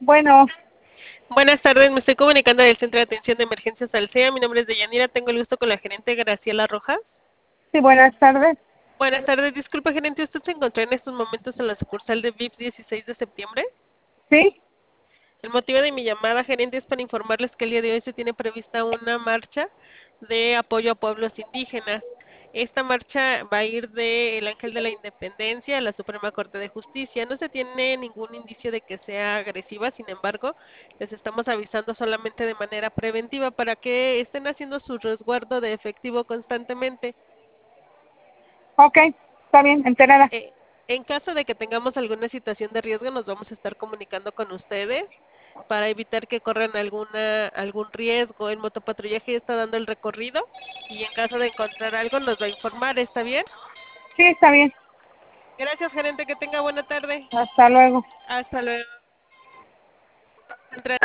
Bueno, Buenas tardes, me estoy comunicando del Centro de Atención de Emergencias Alsea. Mi nombre es Deyanira, tengo el gusto con la gerente Graciela Rojas. sí, buenas tardes. Buenas tardes, disculpa gerente, ¿usted se encuentra en estos momentos en la sucursal de VIP 16 de septiembre? Sí, El motivo de mi llamada, gerente, es para informarles que el día de hoy se tiene prevista una marcha de apoyo a pueblos indígenas. Esta marcha va a ir del Ángel de la Independencia a la Suprema Corte de Justicia. No se tiene ningún indicio de que sea agresiva, sin embargo, les estamos avisando solamente de manera preventiva para que estén haciendo su resguardo de efectivo constantemente. ok, está bien, enterada. Eh, en caso de que tengamos alguna situación de riesgo, nos vamos a estar comunicando con ustedes para evitar que corran algún riesgo. El motopatrullaje ya está dando el recorrido y en caso de encontrar algo nos va a informar, ¿está bien? Sí, está bien. Gracias, gerente, que tenga buena tarde. Hasta luego. Hasta luego.